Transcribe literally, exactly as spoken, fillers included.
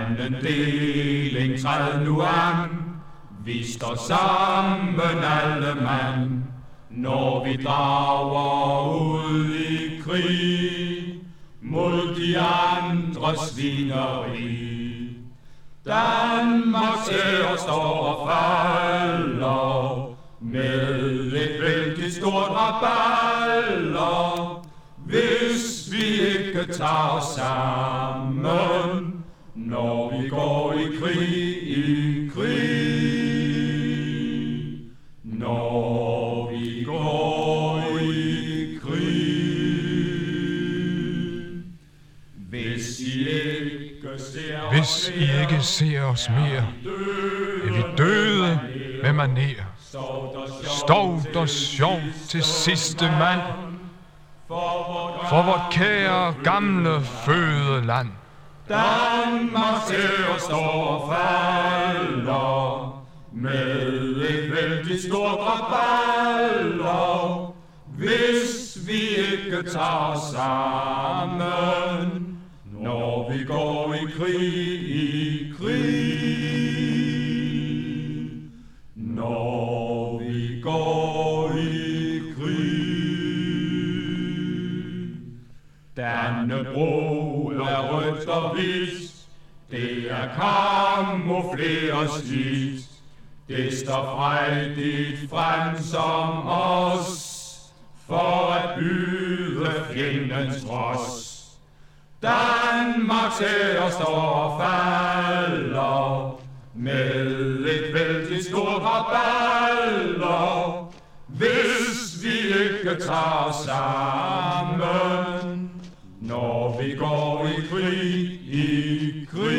anden deling træd nu an, vi står sammen alle mand, når vi drager ud i krig mod de andre svineri. Danmarks ære står og falder med et vældigt stort rabalder, hvis vi ikke tager os sammen, når vi går i krig, i krig. Når vi går i krig. Hvis I ikke ser Hvis I ikke ser os mere, er vi døde med maner. Stod der sjov til sidste mand, for vort kære gamle fødeland. Danmarks ære står og falder med et vældigt stort rabalder, hvis vi ikke tager os sammen, når vi går i krig, i krig. Når vi går i krig. Dannebro er rødt og hvidt, det er camoufleret snit. Det står frejdigt frem som os, for at byde fjendens trods. Danmarks ære står og falder med et vældigt stort rabalder, hvis vi ikke tager os sammen, når vi går i krig, i krig.